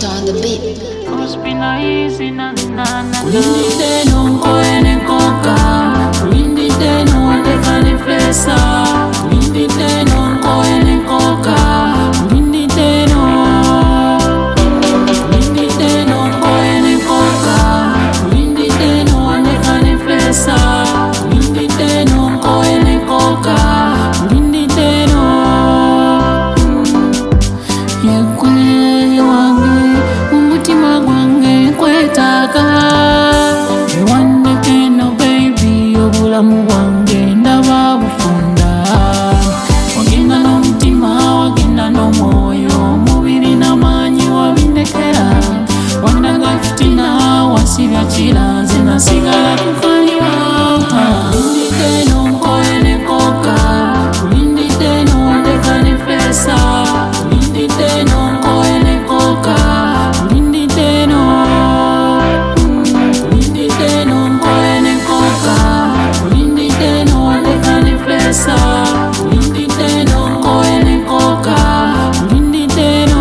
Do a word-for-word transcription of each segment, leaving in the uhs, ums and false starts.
J on the beat. Kulindi teno koene koka, kulindi teno watekane pesa, kulindi teno koene koka, kulindi teno, kulindi teno koene koka, kulindi teno watekane pesa, kulindi teno koene koka, kulindi teno, yekwe wange umutima gwange kwetaka. Obulamu bwange ndaba bufunda, wagenda n'omutima wagenda n'omwoyo, omubiri n'amaanyi wabindekera, wandaga fitina wasibya kira, nze nasigala kukalira. Kulindi teno nkoene koka, kulindi teno watekane pesa, kulindi teno nkoene koka, kulindi teno, kulindi teno nkoene koka, kulindi teno watekane pesa, kulindi teno koene koka, kulindi teno.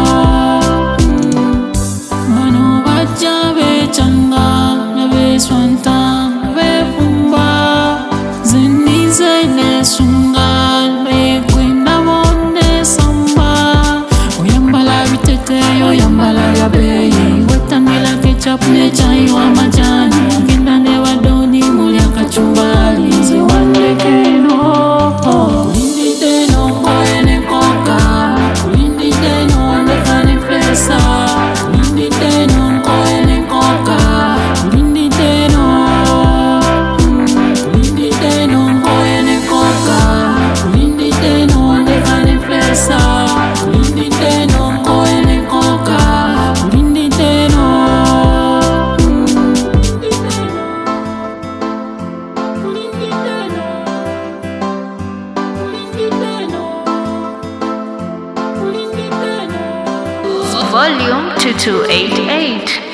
Bano bajja becanga nabeswanta nabefumba, zenize nesunga bekwenda bonde samba, oyambala bitete oyambala bya beyi, wetangira ketchup ne chai wa majani, genda ne wadoni mulya kachumbari, nze wandekeno. Kulindi teno koene koka, kulindi teno watekane pesa, kulindi teno koene koka, kulindi teno, kulindi teno koene koka, kulindi teno watekane pesa, kulindi teno koene koka, kulindi teno. Volume two two eight eight.